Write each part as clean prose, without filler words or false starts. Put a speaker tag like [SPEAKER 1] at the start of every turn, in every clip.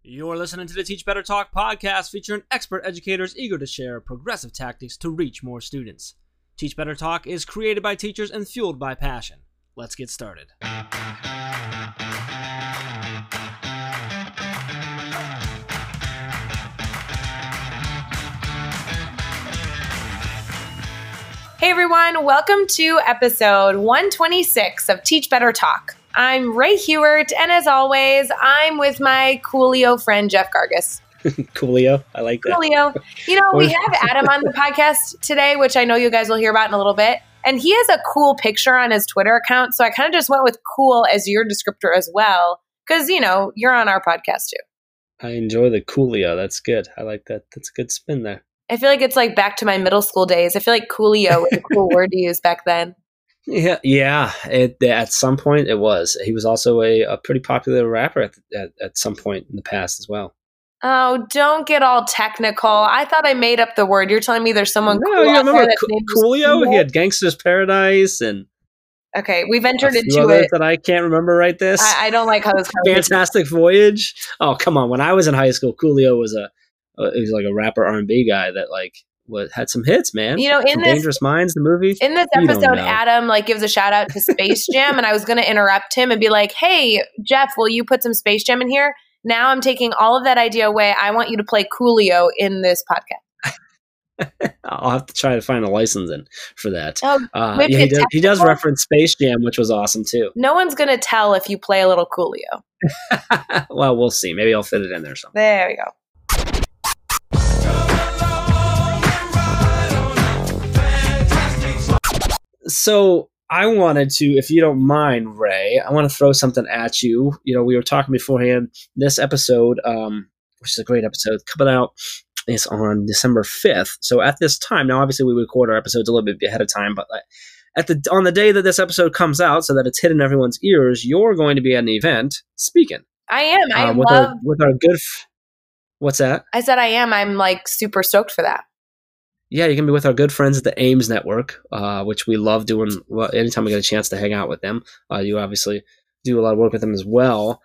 [SPEAKER 1] You're listening to the Teach Better Talk podcast featuring expert educators eager to share progressive tactics to reach more students. Teach Better Talk is created by teachers and fueled by passion. Let's get started.
[SPEAKER 2] Hey everyone, welcome to episode 126 of Teach Better Talk. I'm Ray Hewert, and as always, I'm with my Coolio friend, Jeff Gargas.
[SPEAKER 1] Coolio, I like that.
[SPEAKER 2] Coolio. You know, we have Adam on the podcast today, which I know you guys will hear about in a little bit. And he has a cool picture on his Twitter account, so I kind of just went with cool as your descriptor as well, because, you know, you're on our podcast too.
[SPEAKER 1] I enjoy the Coolio. That's good. I like that. That's a good spin there.
[SPEAKER 2] I feel like it's like back to my middle school days. I feel like Coolio was a cool word to use back then.
[SPEAKER 1] Yeah. At some point, it was. He was also a pretty popular rapper at some point in the past as well.
[SPEAKER 2] Oh, don't get all technical. I thought I made up the word. You're telling me there's someone cool
[SPEAKER 1] you
[SPEAKER 2] out there
[SPEAKER 1] remember
[SPEAKER 2] that's named
[SPEAKER 1] Coolio?
[SPEAKER 2] Cool?
[SPEAKER 1] He had Gangsta's Paradise and
[SPEAKER 2] okay, we've entered
[SPEAKER 1] a few
[SPEAKER 2] into
[SPEAKER 1] others
[SPEAKER 2] it.
[SPEAKER 1] that I can't remember right this.
[SPEAKER 2] I don't like how this conversation.
[SPEAKER 1] Fantastic Voyage. Oh, come on. When I was in high school, Coolio was he was like a rapper R&B guy that had some hits, man.
[SPEAKER 2] You know,
[SPEAKER 1] From Dangerous Minds, the movie.
[SPEAKER 2] In this episode, Adam gives a shout out to Space Jam, and I was going to interrupt him and be like, "Hey, Jeff, will you put some Space Jam in here?" Now I'm taking all of that idea away. I want you to play Coolio in this podcast.
[SPEAKER 1] I'll have to try to find a license in for that.
[SPEAKER 2] Oh,
[SPEAKER 1] he does reference Space Jam, which was awesome too.
[SPEAKER 2] No one's going to tell if you play a little Coolio.
[SPEAKER 1] Well, we'll see. Maybe I'll fit it in there something.
[SPEAKER 2] There we go.
[SPEAKER 1] So I wanted to, if you don't mind, Ray, I want to throw something at you. You know, we were talking beforehand. This episode, which is a great episode, coming out is on December 5th. So at this time, now obviously we record our episodes a little bit ahead of time, but on the day that this episode comes out, so that it's hitting everyone's ears, you're going to be at an event speaking.
[SPEAKER 2] I am.
[SPEAKER 1] With our good. What's that?
[SPEAKER 2] I said I am. I'm super stoked for that.
[SPEAKER 1] Yeah, you can be with our good friends at the Ames Network, which we love doing anytime we get a chance to hang out with them. You obviously do a lot of work with them as well.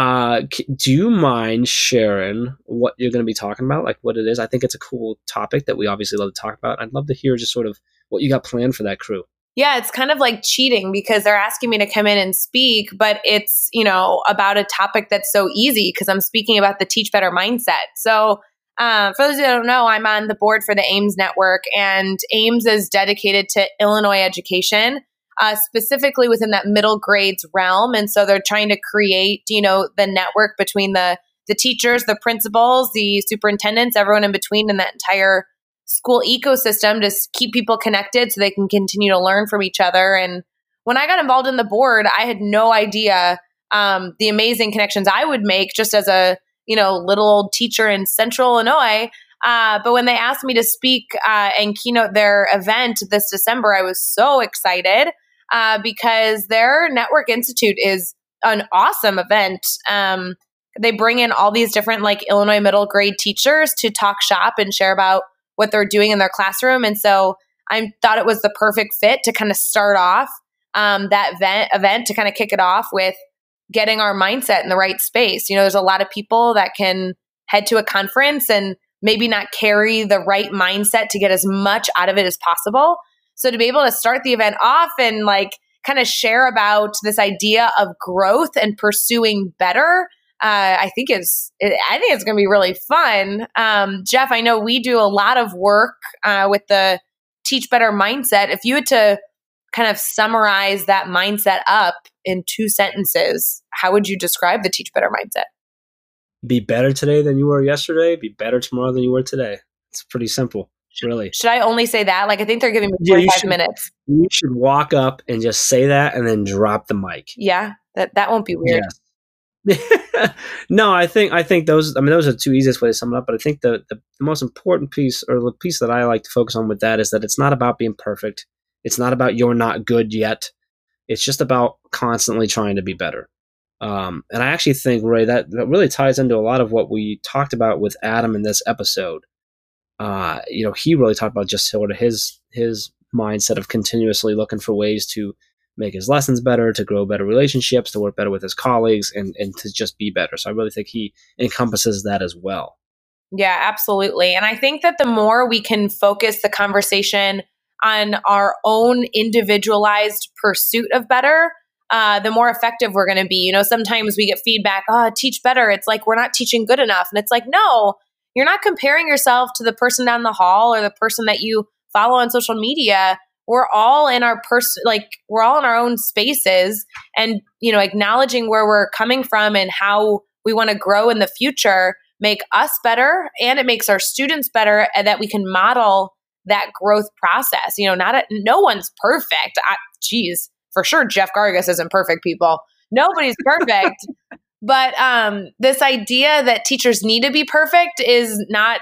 [SPEAKER 1] Do you mind sharing what you're going to be talking about, like what it is? I think it's a cool topic that we obviously love to talk about. I'd love to hear just sort of what you got planned for that crew.
[SPEAKER 2] Yeah, it's kind of like cheating because they're asking me to come in and speak, but it's, about a topic that's so easy because I'm speaking about the Teach Better mindset. So for those who don't know, I'm on the board for the Ames Network, and Ames is dedicated to Illinois education, specifically within that middle grades realm. And so they're trying to create, the network between the teachers, the principals, the superintendents, everyone in between in that entire school ecosystem to keep people connected so they can continue to learn from each other. And when I got involved in the board, I had no idea the amazing connections I would make just as a little old teacher in Central Illinois. But when they asked me to speak and keynote their event this December, I was so excited because their Network Institute is an awesome event. They bring in all these different Illinois middle grade teachers to talk shop and share about what they're doing in their classroom. And so I thought it was the perfect fit to kind of start off that event to kind of kick it off with getting our mindset in the right space. There's a lot of people that can head to a conference and maybe not carry the right mindset to get as much out of it as possible. So to be able to start the event off and kind of share about this idea of growth and pursuing better, I think it's going to be really fun. Jeff, I know we do a lot of work with the Teach Better mindset. If you had to kind of summarize that mindset up in 2 sentences, how would you describe the Teach Better mindset?
[SPEAKER 1] Be better today than you were yesterday. Be better tomorrow than you were today. It's pretty simple, really.
[SPEAKER 2] Should I only say that? I think they're giving me 45 minutes.
[SPEAKER 1] You should walk up and just say that and then drop the mic.
[SPEAKER 2] Yeah, that won't be weird.
[SPEAKER 1] Yes. No, I think those are the 2 easiest ways to sum it up. But I think the most important piece, or the piece that I like to focus on with that, is that it's not about being perfect. It's not about you're not good yet. It's just about constantly trying to be better. And I actually think, Ray, that really ties into a lot of what we talked about with Adam in this episode. He really talked about just sort of his mindset of continuously looking for ways to make his lessons better, to grow better relationships, to work better with his colleagues, and to just be better. So I really think he encompasses that as well.
[SPEAKER 2] Yeah, absolutely. And I think that the more we can focus the conversation on our own individualized pursuit of better, the more effective we're going to be. You know, sometimes we get feedback, oh, teach better. It's like we're not teaching good enough. And it's like, no, you're not comparing yourself to the person down the hall or the person that you follow on social media. We're all in our we're all in our own spaces, and, you know, acknowledging where we're coming from and how we want to grow in the future make us better, and it makes our students better, and that we can model that growth process. You know, no one's perfect. Geez, for sure, Jeff Gargas isn't perfect, people. Nobody's perfect. But this idea that teachers need to be perfect it's not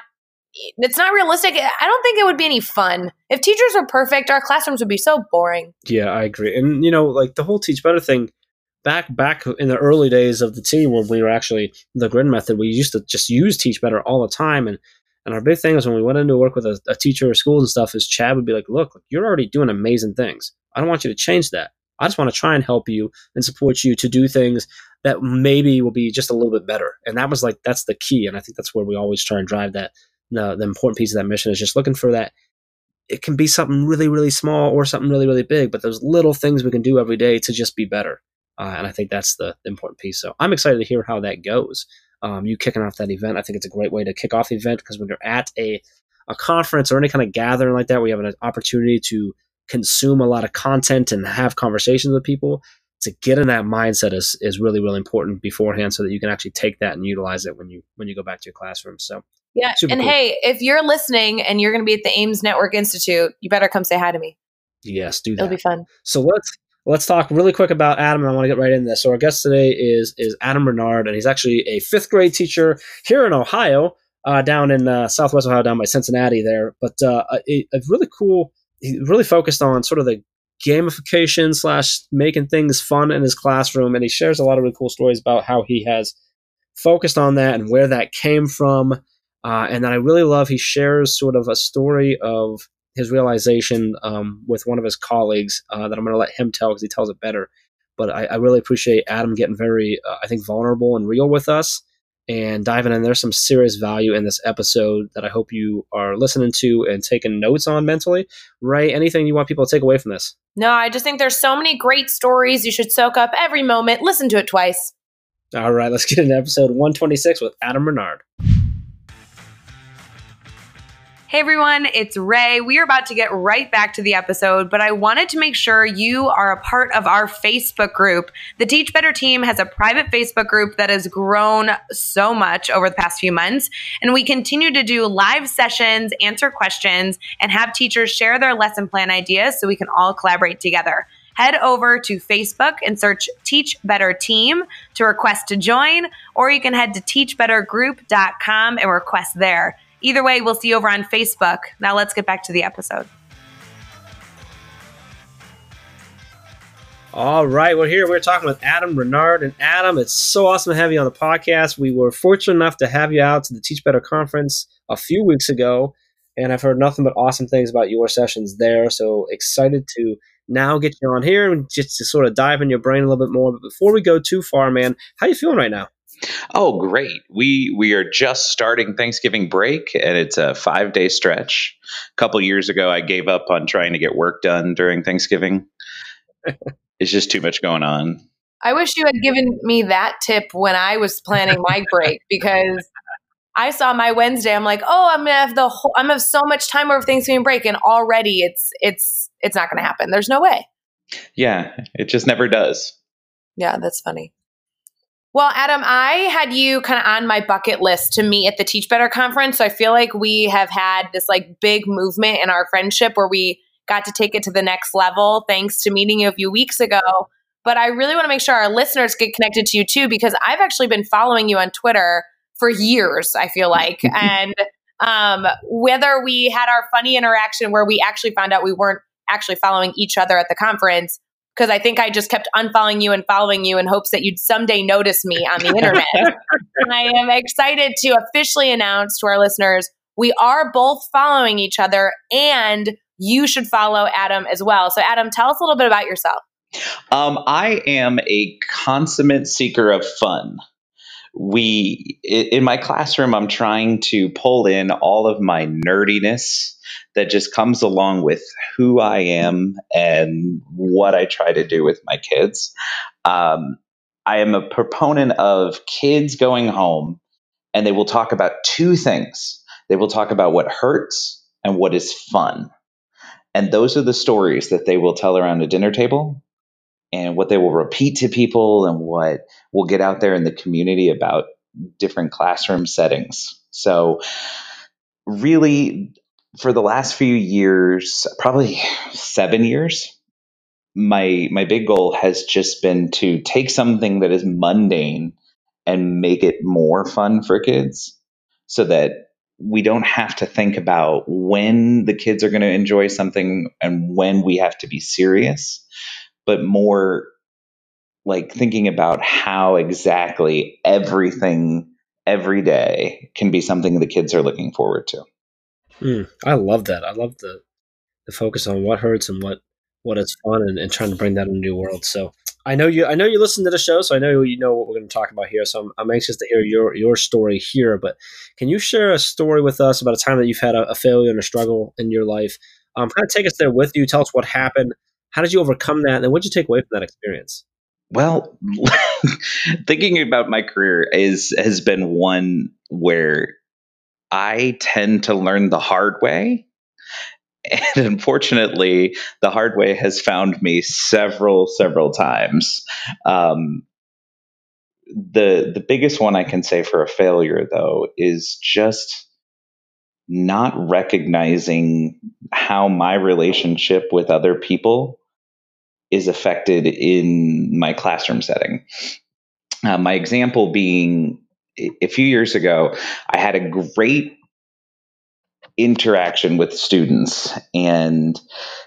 [SPEAKER 2] realistic. I don't think it would be any fun. If teachers were perfect, our classrooms would be so boring.
[SPEAKER 1] Yeah, I agree. And, you know, like the whole Teach Better thing, back in the early days of the team when we were actually the grid method, we used to just use Teach Better all the time. And our big thing is when we went into work with a teacher or schools and stuff, is Chad would be like, look, you're already doing amazing things. I don't want you to change that. I just want to try and help you and support you to do things that maybe will be just a little bit better. And that was like, that's the key. And I think that's where we always try and drive that. The important piece of that mission is just looking for that. It can be something really, really small or something really, really big, but those little things we can do every day to just be better. And I think that's the important piece. So I'm excited to hear how that goes. You kicking off that event, I think it's a great way to kick off the event, because when you're at a conference or any kind of gathering like that, we have an opportunity to consume a lot of content and have conversations with people. To get in that mindset is really, really important beforehand, so that you can actually take that and utilize it when you go back to your classroom. So
[SPEAKER 2] yeah. And cool. Hey, if you're listening and you're going to be at the Ames Network Institute, you better come say hi to me.
[SPEAKER 1] Yes, do that.
[SPEAKER 2] It'll be fun.
[SPEAKER 1] So let's talk really quick about Adam, and I want to get right into this. So our guest today is Adam Bernard, and he's actually a 5th grade teacher here in Ohio, down in Southwest Ohio, down by Cincinnati there. But a really cool, he really focused on sort of the gamification / making things fun in his classroom, and he shares a lot of really cool stories about how he has focused on that and where that came from. And then I really love, he shares sort of a story of his realization with one of his colleagues that I'm going to let him tell, because he tells it better. But I really appreciate Adam getting very, I think, vulnerable and real with us and diving in. There's some serious value in this episode that I hope you are listening to and taking notes on mentally. Ray, anything you want people to take away from this?
[SPEAKER 2] No, I just think there's so many great stories. You should soak up every moment. Listen to it twice.
[SPEAKER 1] All right, let's get into episode 126 with Adam Bernard.
[SPEAKER 2] Hey everyone, it's Ray. We are about to get right back to the episode, but I wanted to make sure you are a part of our Facebook group. The Teach Better team has a private Facebook group that has grown so much over the past few months, and we continue to do live sessions, answer questions, and have teachers share their lesson plan ideas so we can all collaborate together. Head over to Facebook and search Teach Better Team to request to join, or you can head to teachbettergroup.com and request there. Either way, we'll see you over on Facebook. Now let's get back to the episode.
[SPEAKER 1] All right, we're here. We're talking with Adam Bernard. And Adam, it's so awesome to have you on the podcast. We were fortunate enough to have you out to the Teach Better conference a few weeks ago, and I've heard nothing but awesome things about your sessions there. So excited to now get you on here and just to sort of dive in your brain a little bit more. But before we go too far, man, how you feeling right now?
[SPEAKER 3] Oh, great. We are just starting Thanksgiving break, and it's a 5-day stretch. A couple years ago, I gave up on trying to get work done during Thanksgiving. It's just too much going on.
[SPEAKER 2] I wish you had given me that tip when I was planning my break, because I saw my Wednesday. I'm like, oh, I'm gonna have so much time over Thanksgiving break, and already it's not going to happen. There's no way.
[SPEAKER 3] Yeah, it just never does.
[SPEAKER 2] Yeah, that's funny. Well, Adam, I had you kind of on my bucket list to meet at the Teach Better conference. So I feel like we have had this like big movement in our friendship where we got to take it to the next level thanks to meeting you a few weeks ago. But I really want to make sure our listeners get connected to you too, because I've actually been following you on Twitter for years, I feel like. And whether we had our funny interaction where we actually found out we weren't actually following each other at the conference, because I think I just kept unfollowing you and following you in hopes that you'd someday notice me on the internet. And I am excited to officially announce to our listeners, we are both following each other, and you should follow Adam as well. So Adam, tell us a little bit about yourself.
[SPEAKER 3] I am a consummate seeker of fun. In my classroom, I'm trying to pull in all of my nerdiness that just comes along with who I am and what I try to do with my kids. Um, I am a proponent of kids going home and they will talk about two things. They will talk about what hurts and what is fun. And those are the stories that they will tell around a dinner table and what they will repeat to people and what will get out there in the community about different classroom settings. So, really, for the last few years, probably 7 years, my big goal has just been to take something that is mundane and make it more fun for kids so that we don't have to think about when the kids are going to enjoy something and when we have to be serious, but more like thinking about how exactly everything every day can be something the kids are looking forward to.
[SPEAKER 1] I love that. I love the focus on what hurts and what is fun, and trying to bring that in a new world. So I know you listen to the show, so I know you know what we're going to talk about here. So I'm anxious to hear your story here. But can you share a story with us about a time that you've had a failure and a struggle in your life? Kind of take us there with you. Tell us what happened. How did you overcome that? And then what did you take away from that experience?
[SPEAKER 3] Well, thinking about my career has been one where I tend to learn the hard way. And unfortunately, the hard way has found me several times. Um, the biggest one I can say for a failure, though, is just not recognizing how my relationship with other people is affected in my classroom setting. My example being a few years ago, I had a great interaction with students, and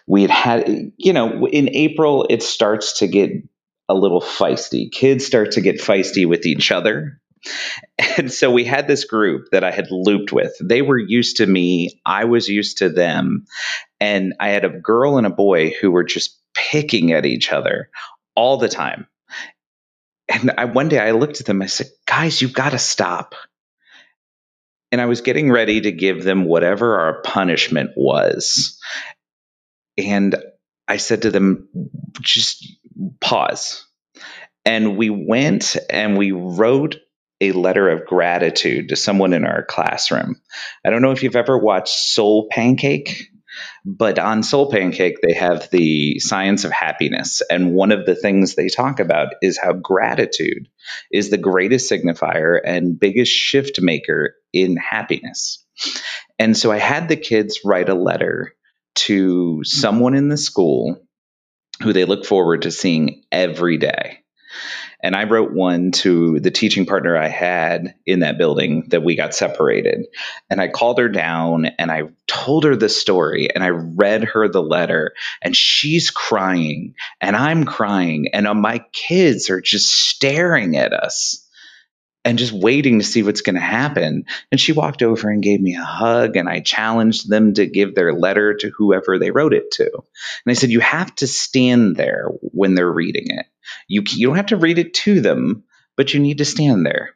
[SPEAKER 3] in April, it starts to get a little feisty. Kids start to get feisty with each other. And so we had this group that I had looped with. They were used to me. I was used to them. And I had a girl and a boy who were just picking at each other all the time. And one day I looked at them. I said, guys, you've got to stop. And I was getting ready to give them whatever our punishment was. And I said to them, just pause. And we went and we wrote a letter of gratitude to someone in our classroom. I don't know if you've ever watched Soul Pancake, but on Soul Pancake, they have the science of happiness. And one of the things they talk about is how gratitude is the greatest signifier and biggest shift maker in happiness. And so I had the kids write a letter to someone in the school who they look forward to seeing every day. And I wrote one to the teaching partner I had in that building that we got separated. And I called her down and I told her the story and I read her the letter, and she's crying and I'm crying and my kids are just staring at us and just waiting to see what's going to happen. And she walked over and gave me a hug, and I challenged them to give their letter to whoever they wrote it to. And I said, you have to stand there when they're reading it. You don't have to read it to them, but you need to stand there.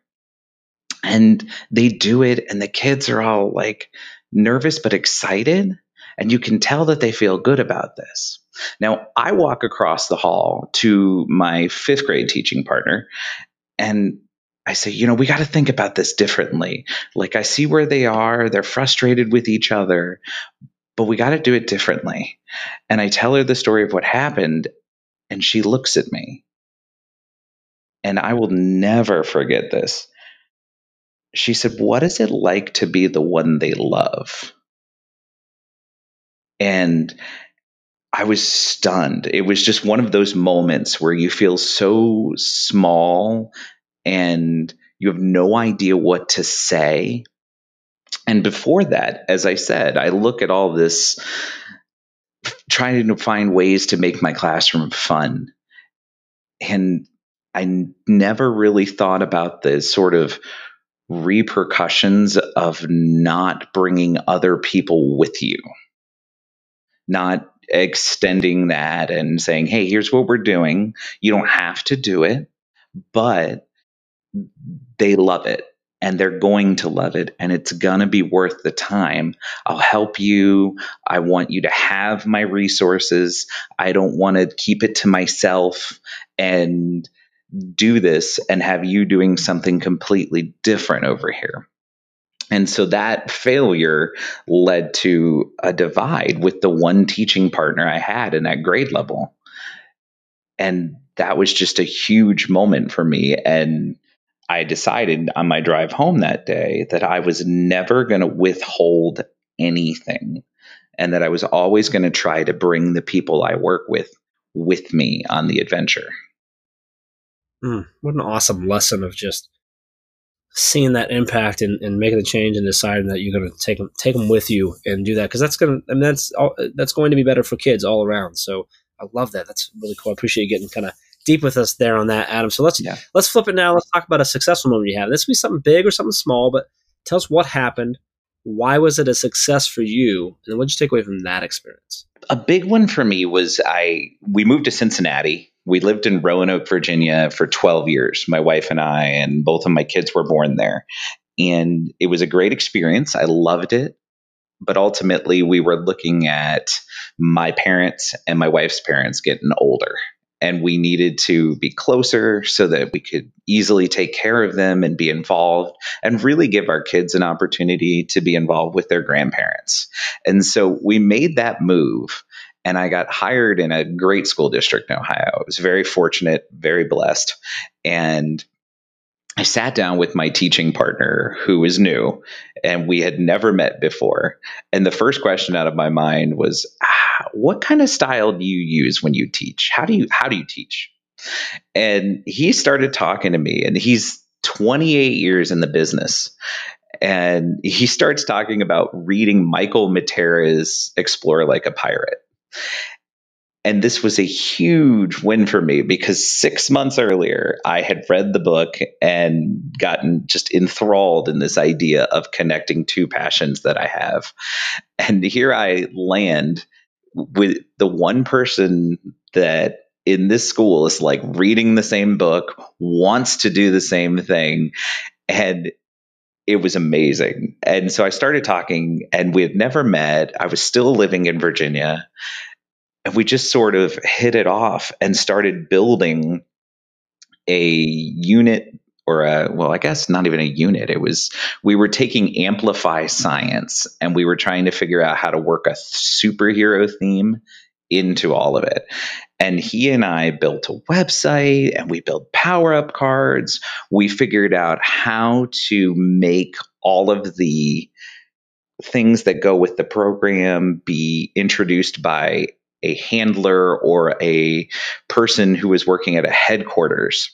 [SPEAKER 3] And they do it, and the kids are all like nervous but excited. And you can tell that they feel good about this. Now, I walk across the hall to my 5th grade teaching partner, and I say, we got to think about this differently. Like, I see where they are. They're frustrated with each other, but we got to do it differently. And I tell her the story of what happened, and she looks at me. And I will never forget this. She said, what is it like to be the one they love? And I was stunned. It was just one of those moments where you feel so small and you have no idea what to say. And before that, as I said, I look at all this, trying to find ways to make my classroom fun. And I never really thought about the sort of repercussions of not bringing other people with you. Not extending that and saying, hey, here's what we're doing. You don't have to do it, but they love it and they're going to love it and it's going to be worth the time. I'll help you. I want you to have my resources. I don't want to keep it to myself and do this and have you doing something completely different over here. And so that failure led to a divide with the one teaching partner I had in that grade level. And that was just a huge moment for me. And I decided on my drive home that day that I was never going to withhold anything and that I was always going to try to bring the people I work with me on the adventure.
[SPEAKER 1] What an awesome lesson of just seeing that impact and making the change and deciding that you're going to take them with you and do that. Cause that's going to be better for kids all around. So I love that. That's really cool. I appreciate you getting kind of deep with us there on that, Adam. So let's flip it now. Let's talk about a successful moment you have. This could be something big or something small, but tell us what happened. Why was it a success for you? And what did you take away from that experience?
[SPEAKER 3] A big one for me was we moved to Cincinnati. We lived in Roanoke, Virginia for 12 years, my wife and I, and both of my kids were born there. And it was a great experience. I loved it. But ultimately, we were looking at my parents and my wife's parents getting older. And we needed to be closer so that we could easily take care of them and be involved and really give our kids an opportunity to be involved with their grandparents. And so we made that move. And I got hired in a great school district in Ohio. I was very fortunate, very blessed. And I sat down with my teaching partner who was new and we had never met before. And the first question out of my mind was, what kind of style do you use when you teach? How do you teach? And he started talking to me, and he's 28 years in the business. And he starts talking about reading Michael Matera's Explore Like a Pirate. And this was a huge win for me because 6 months earlier, I had read the book and gotten just enthralled in this idea of connecting two passions that I have. And here I land with the one person that in this school is like reading the same book, wants to do the same thing. And it was amazing. And so I started talking, and we had never met. I was still living in Virginia. And we just sort of hit it off and started building a unit I guess not even a unit. We were taking Amplify Science and we were trying to figure out how to work a superhero theme into all of it. And he and I built a website and we built power-up cards. We figured out how to make all of the things that go with the program be introduced by a handler or a person who was working at a headquarters.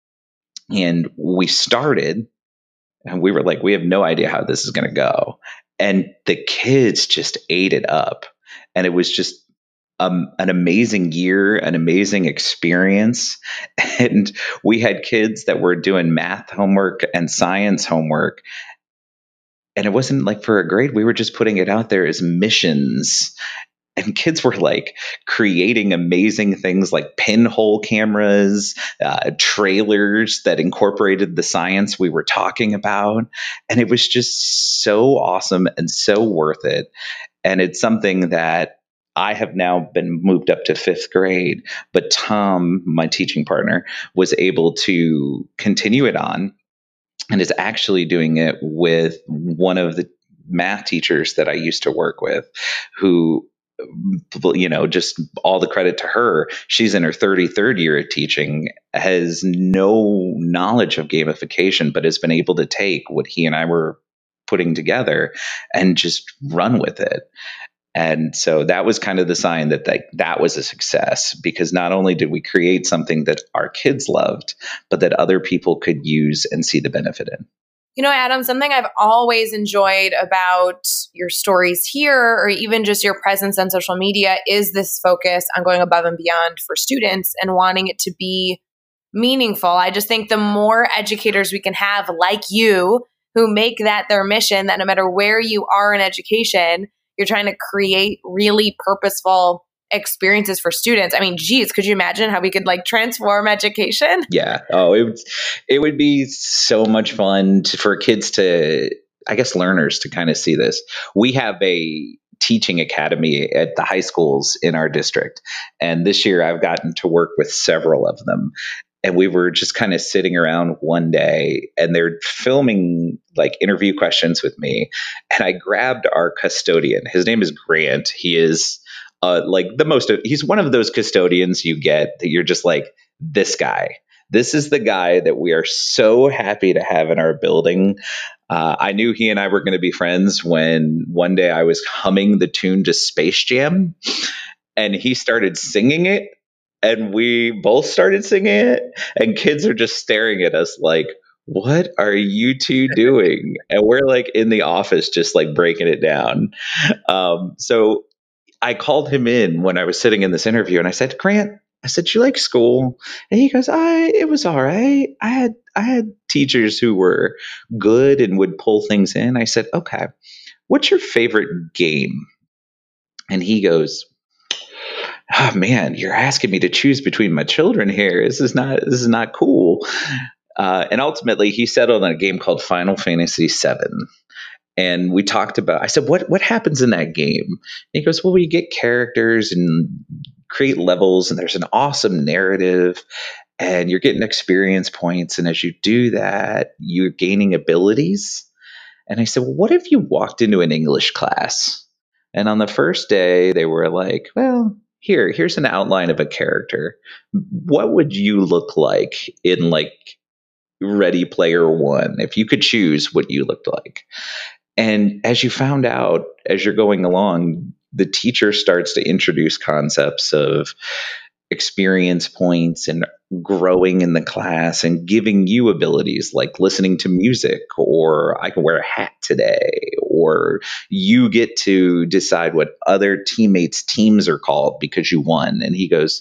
[SPEAKER 3] And we started, and we were like, we have no idea how this is going to go. And the kids just ate it up. And it was just an amazing year, an amazing experience. And we had kids that were doing math homework and science homework. And it wasn't like for a grade, we were just putting it out there as missions. And kids were like creating amazing things like pinhole cameras, trailers that incorporated the science we were talking about. And it was just so awesome and so worth it. And it's something that I have now been moved up to 5th grade, but Tom, my teaching partner, was able to continue it on and is actually doing it with one of the math teachers that I used to work with, who, just all the credit to her. She's in her 33rd year of teaching, has no knowledge of gamification, but has been able to take what he and I were putting together and just run with it. And so that was kind of the sign that that was a success, because not only did we create something that our kids loved, but that other people could use and see the benefit in.
[SPEAKER 2] Adam, something I've always enjoyed about your stories here, or even just your presence on social media, is this focus on going above and beyond for students and wanting it to be meaningful. I just think the more educators we can have like you, who make that their mission, that no matter where you are in education, you're trying to create really purposeful experiences for students. I mean, geez, could you imagine how we could like transform education?
[SPEAKER 3] Yeah. Oh, it would be so much fun for kids to, I guess, learners to kind of see this. We have a teaching academy at the high schools in our district. And this year I've gotten to work with several of them. And we were just kind of sitting around one day and they're filming like interview questions with me. And I grabbed our custodian. His name is Grant. He is he's one of those custodians you get that you're just like, this guy. This is the guy that we are so happy to have in our building. I knew he and I were going to be friends when one day I was humming the tune to Space Jam and he started singing it and we both started singing it and kids are just staring at us like, what are you two doing? And we're like in the office just like breaking it down. So I called him in when I was sitting in this interview and I said, Grant, I said, you like school? And he goes, it was all right. I had teachers who were good and would pull things in. I said, okay, what's your favorite game? And he goes, oh man, you're asking me to choose between my children here. This is not cool. And ultimately he settled on a game called Final Fantasy VII. And we talked about, I said, what happens in that game? And he goes, well, we get characters and create levels and there's an awesome narrative and you're getting experience points. And as you do that, you're gaining abilities. And I said, well, what if you walked into an English class? And on the first day, they were like, well, here's an outline of a character. What would you look like in like Ready Player One if you could choose what you looked like? And as you found out, as you're going along, the teacher starts to introduce concepts of experience points and growing in the class and giving you abilities like listening to music, or I can wear a hat today, or you get to decide what other teammates' teams are called because you won. And he goes,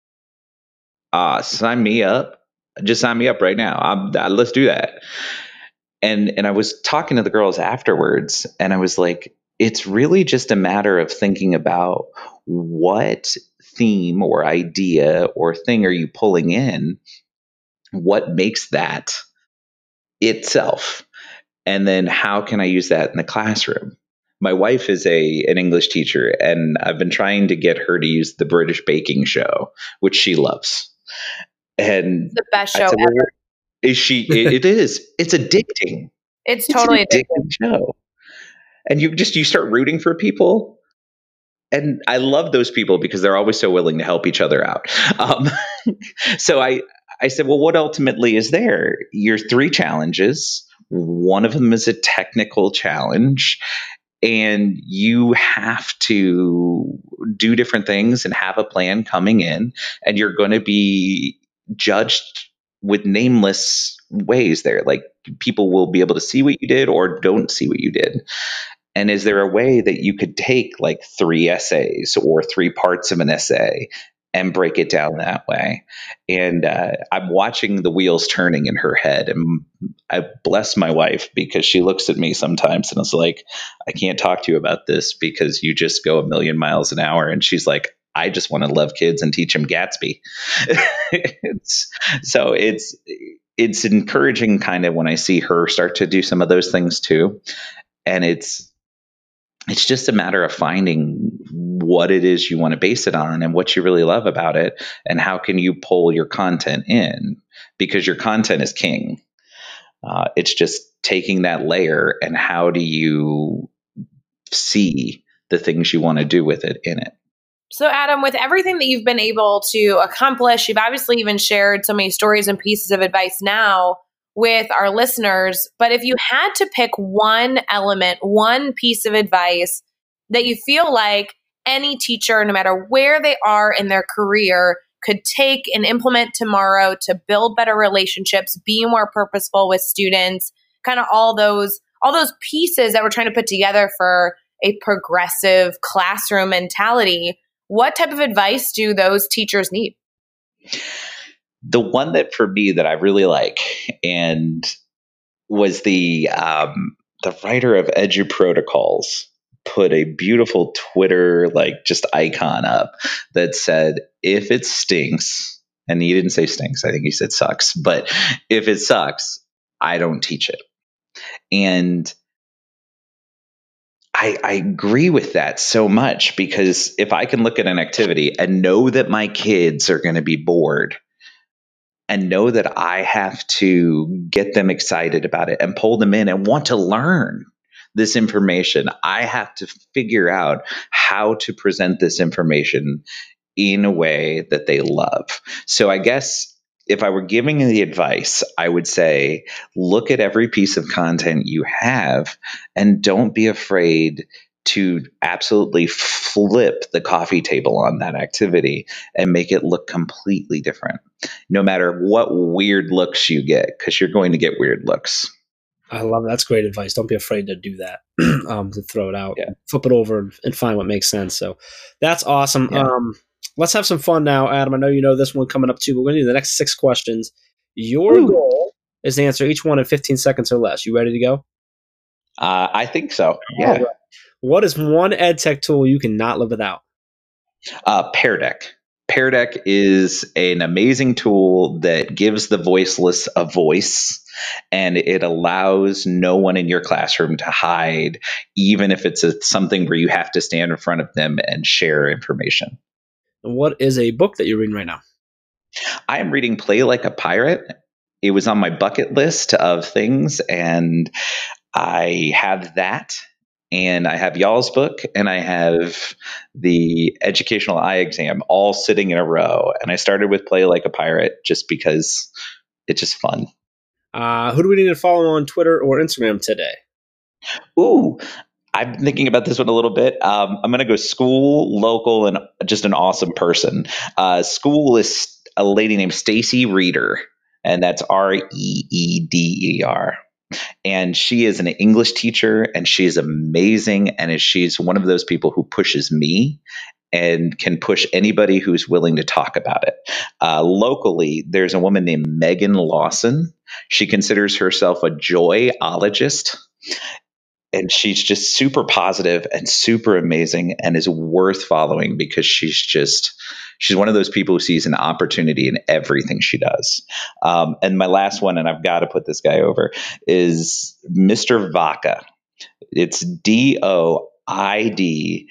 [SPEAKER 3] sign me up. Just sign me up right now. Let's do that. And I was talking to the girls afterwards and I was like, it's really just a matter of thinking about what theme or idea or thing are you pulling in? What makes that itself? And then how can I use that in the classroom? My wife is an English teacher and I've been trying to get her to use the British Baking Show, which she loves. And
[SPEAKER 2] the best show ever.
[SPEAKER 3] Is she? It is. It's addicting.
[SPEAKER 2] It's totally
[SPEAKER 3] addicting show. And you start rooting for people. And I love those people because they're always so willing to help each other out. So I said, well, what ultimately is there? Your 3 challenges. One of them is a technical challenge. And you have to do different things and have a plan coming in. And you're going to be judged with nameless ways there. Like people will be able to see what you did or don't see what you did. And is there a way that you could take like 3 essays or 3 parts of an essay and break it down that way? And I'm watching the wheels turning in her head. And I bless my wife because she looks at me sometimes and is like, I can't talk to you about this because you just go a million miles an hour. And she's like, I just want to love kids and teach them Gatsby. So it's encouraging kind of when I see her start to do some of those things too. And it's just a matter of finding what it is you want to base it on and what you really love about it. And how can you pull your content in, because your content is king. It's just taking that layer and how do you see the things you want to do with it in it.
[SPEAKER 2] So Adam, with everything that you've been able to accomplish, you've obviously even shared so many stories and pieces of advice now with our listeners. But if you had to pick one element, one piece of advice that you feel like any teacher, no matter where they are in their career, could take and implement tomorrow to build better relationships, be more purposeful with students, kind of all those pieces that we're trying to put together for a progressive classroom mentality, what type of advice do those teachers need?
[SPEAKER 3] The one that for me that I really like and was the writer of Edu Protocols, put a beautiful Twitter, like just icon up that said, if it stinks, and he didn't say stinks, I think he said sucks, but if it sucks, I don't teach it. And I agree with that so much, because if I can look at an activity and know that my kids are going to be bored and know that I have to get them excited about it and pull them in and want to learn this information, I have to figure out how to present this information in a way that they love. So I guess if I were giving the advice, I would say, look at every piece of content you have and don't be afraid to absolutely flip the coffee table on that activity and make it look completely different, no matter what weird looks you get, because you're going to get weird looks.
[SPEAKER 1] I love that. That's great advice. Don't be afraid to do that, to throw it out,
[SPEAKER 3] Yeah.
[SPEAKER 1] flip it over, and find what makes sense. So that's awesome.
[SPEAKER 3] Yeah.
[SPEAKER 1] Let's have some fun now, Adam. I know you know this one coming up too, but we're going to do the next 6 questions. Your goal is to answer each one in 15 seconds or less. You ready to go?
[SPEAKER 3] I think so. Yeah.
[SPEAKER 1] Right. What is one ed tech tool you cannot live without?
[SPEAKER 3] Pear Deck. Pear Deck is an amazing tool that gives the voiceless a voice, and it allows no one in your classroom to hide, even if it's something where you have to stand in front of them and share information.
[SPEAKER 1] And what is a book that you're reading right now?
[SPEAKER 3] I am reading Play Like a Pirate. It was on my bucket list of things, and I have that. And I have y'all's book, and I have the educational eye exam all sitting in a row. And I started with Play Like a Pirate just because it's just fun.
[SPEAKER 1] Who do we need to follow on Twitter or Instagram today?
[SPEAKER 3] Ooh, I've been thinking about this one a little bit. I'm going to go school, local, and just an awesome person. School is a lady named Stacy Reeder, and that's Reeder. And she is an English teacher, and she is amazing. And she's one of those people who pushes me and can push anybody who's willing to talk about it. Locally, there's a woman named Megan Lawson. She considers herself a joyologist. And she's just super positive and super amazing and is worth following, because she's one of those people who sees an opportunity in everything she does. And my last one, and I've got to put this guy over, is Mr. Vaca. It's DOIDLIFE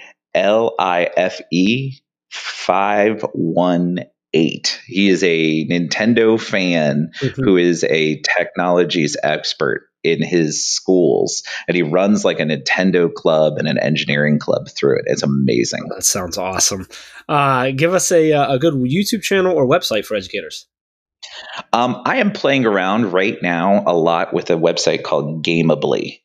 [SPEAKER 3] 518. He is a Nintendo fan who is a technologies expert in his schools, and he runs like a Nintendo club and an engineering club through it. It's amazing.
[SPEAKER 1] That sounds awesome. Give us a good YouTube channel or website for educators.
[SPEAKER 3] I am playing around right now a lot with a website called Gamably,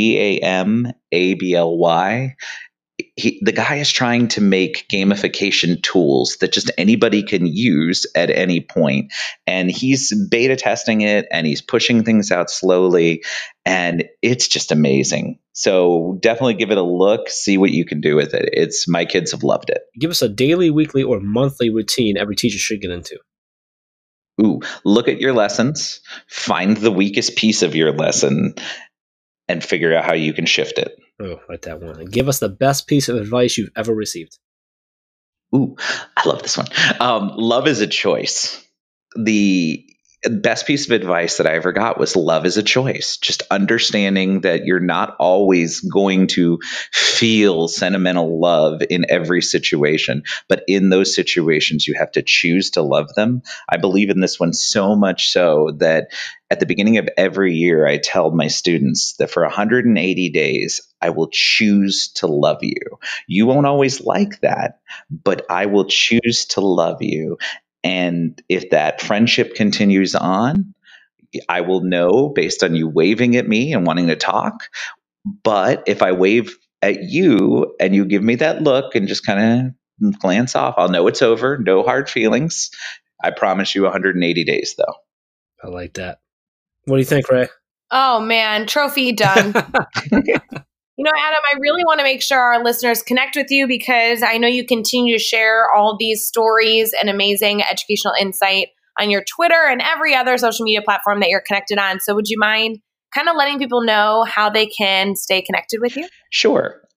[SPEAKER 3] GAMABLY. The guy is trying to make gamification tools that just anybody can use at any point. And he's beta testing it, and he's pushing things out slowly. And it's just amazing. So definitely give it a look, see what you can do with it. My kids have loved it.
[SPEAKER 1] Give us a daily, weekly, or monthly routine every teacher should get into.
[SPEAKER 3] Ooh, look at your lessons, find the weakest piece of your lesson, and figure out how you can shift it.
[SPEAKER 1] Oh, write that one. And give us the best piece of advice you've ever received.
[SPEAKER 3] Ooh, I love this one. Love is a choice. The best piece of advice that I ever got was love is a choice. Just understanding that you're not always going to feel sentimental love in every situation, but in those situations, you have to choose to love them. I believe in this one so much so that at the beginning of every year, I tell my students that for 180 days, I will choose to love you. You won't always like that, but I will choose to love you. And if that friendship continues on, I will know based on you waving at me and wanting to talk. But if I wave at you and you give me that look and just kind of glance off, I'll know it's over. No hard feelings. I promise you 180 days, though.
[SPEAKER 1] I like that. What do you think, Ray?
[SPEAKER 2] Oh, man. Trophy done. Adam, I really want to make sure our listeners connect with you, because I know you continue to share all these stories and amazing educational insight on your Twitter and every other social media platform that you're connected on. So would you mind kind of letting people know how they can stay connected with you?
[SPEAKER 3] Sure.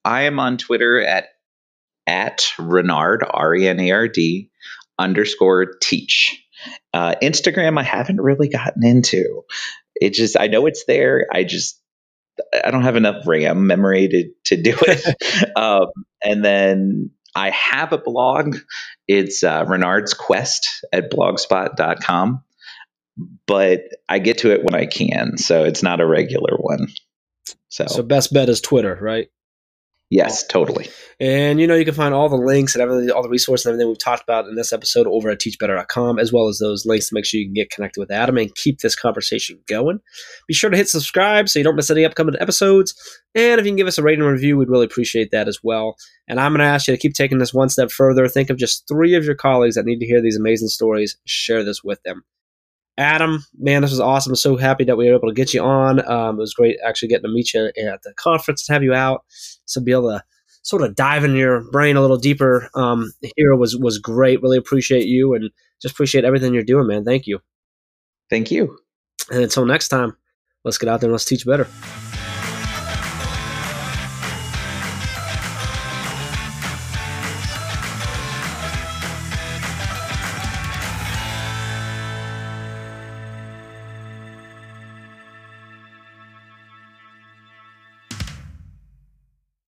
[SPEAKER 3] I am on Twitter at Renard, Renard _teach. Instagram, I haven't really gotten into. I know it's there. I don't have enough RAM memory to do it. And then I have a blog. It's Renard's Quest at blogspot.com. But I get to it when I can, so it's not a regular one.
[SPEAKER 1] So best bet is Twitter, right?
[SPEAKER 3] Yes, totally.
[SPEAKER 1] And, you can find all the links and everything, all the resources and everything we've talked about in this episode over at teachbetter.com, as well as those links to make sure you can get connected with Adam and keep this conversation going. Be sure to hit subscribe so you don't miss any upcoming episodes. And if you can give us a rating and review, we'd really appreciate that as well. And I'm going to ask you to keep taking this one step further. Think of just 3 of your colleagues that need to hear these amazing stories. Share this with them. Adam, man, this was awesome. I'm so happy that we were able to get you on. It was great actually getting to meet you at the conference and have you out. So be able to sort of dive into your brain a little deeper here was great. Really appreciate you and just appreciate everything you're doing, man. Thank you.
[SPEAKER 3] Thank you.
[SPEAKER 1] And until next time, let's get out there and let's teach better.